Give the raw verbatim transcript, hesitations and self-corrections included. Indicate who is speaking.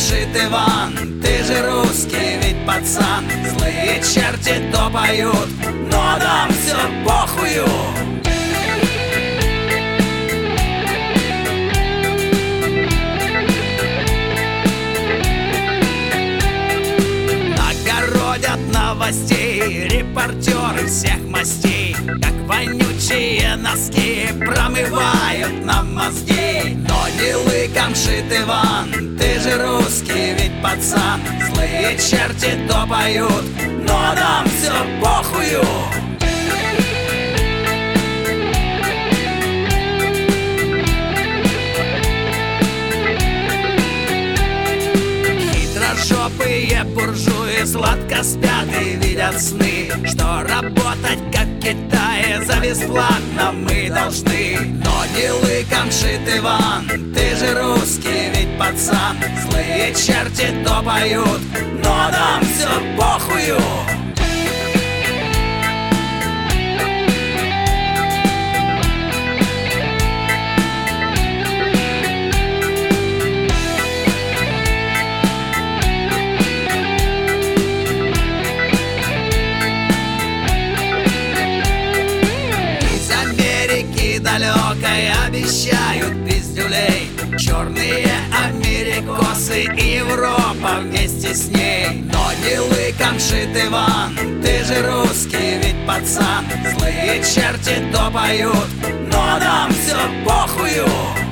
Speaker 1: камшит Иван, ты же русский ведь пацан. Злые черти то поют, но нам все похую. Нагородят новостей репортеры всех мастей, как вонючие носки промывают нам мозги. Но не лыкомшит Иван, ты же русский ведь пацан. Злые черти то поют, но нам все похую. Хитрожопые буржуи сладко спят и видят сны, что работать как в Китае за бесплатно мы должны. Но не лыкомшит Иван, ты же русский ведь пацан. Злые черти то поют, но нам все похую. Далекой обещают пиздюлей, черные америкосы и Европа вместе с ней. Но не лыкомшит Иван, ты же русский ведь пацан. Злые черти то поют, но нам все похую.